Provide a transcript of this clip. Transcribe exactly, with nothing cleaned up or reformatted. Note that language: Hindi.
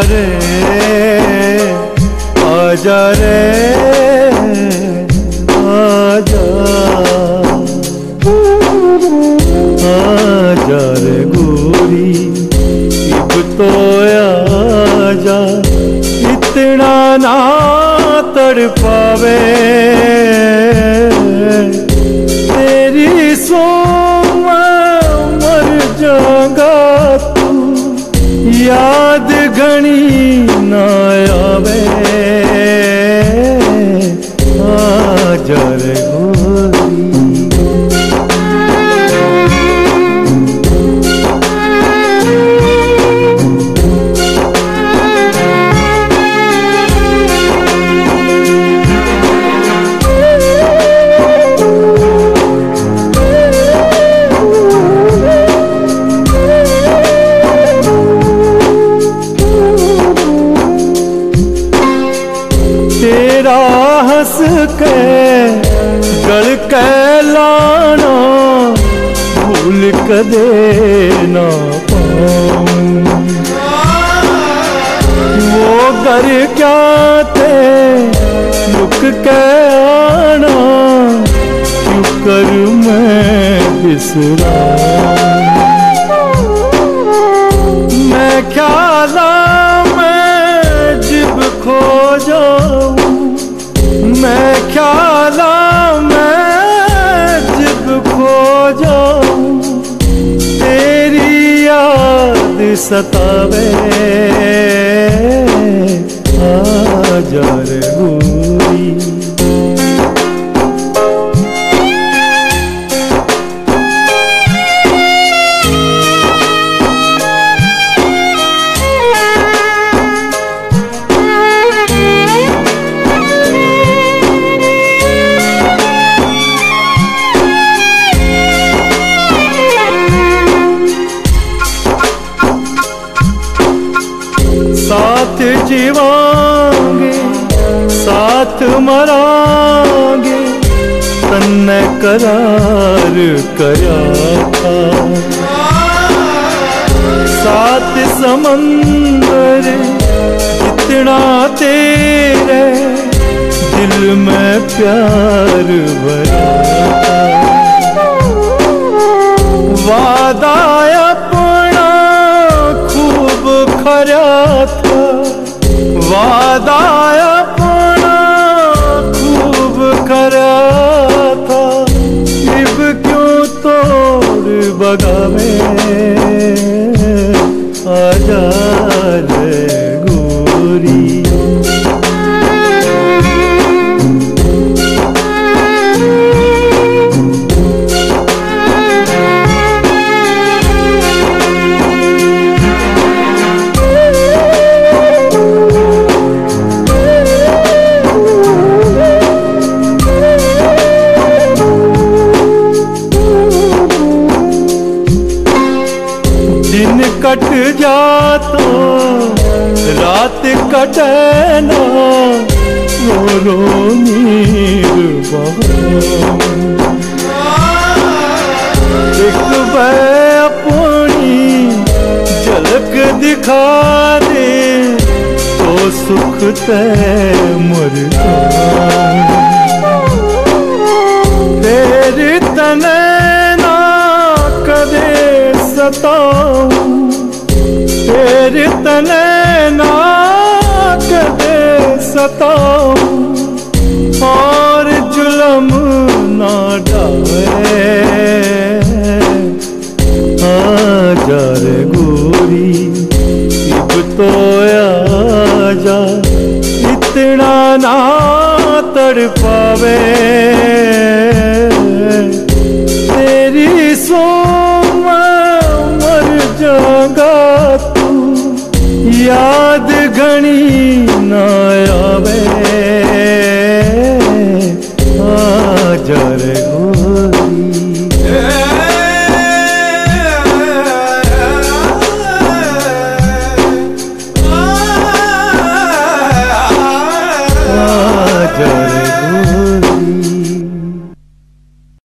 रे आजा रे आजा आजा रे गोरी अब तो आजा इतना ना तड़पावे तेरी सोम मर जागा तू याद घनी ना आवे आजा रे गोरी तेरा हंस के गल के लाना भूल कदे ना पाऊं वो घर क्या थे लुक के आना क्यों कर मैं बिसरा मैं ख्याला मैं जिब खो जाऊं मैं ख्याला मैं जिब खो जाऊं तेरी याद सतावे आजा रे गोरी साथ जीवांगे साथ मरांगे तन्ने करार करया था साथ समंदर जितना तेरे दिल में प्यार भरा वादा अपना खूब खरा था वादा अपना खूब खरा था इब क्यों तोड़ बगावे आजा रे गोरी दिन कट जा तो रात कटे ना रो रो नीर बहाऊं एक बार अपनी झलक दिखा दे तो सुख ते मर जाऊं तेरे तने ना कदे सताऊं तेरे तने ना कदे सताऊं और जुल्म ना डाले आजा रे गोरी अब तो आजा इतना ना तड़पावे तेरी सोम मर जागा तू याद